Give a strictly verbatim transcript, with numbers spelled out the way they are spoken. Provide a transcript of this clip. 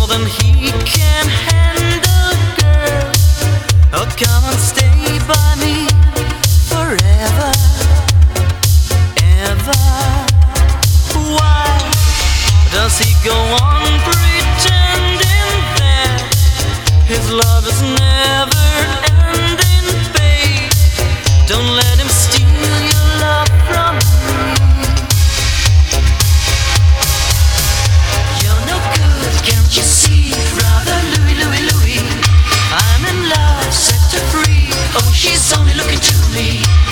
more than he can handle, girl. Oh, come and stay by me forever, ever. Why does he go on pretending that his love is never ending, babe? Don't let him steal your love from me. You're no good, can't you see, brother Louie, Louie, Louie? I'm in love, set her free. Oh, she's only looking to me.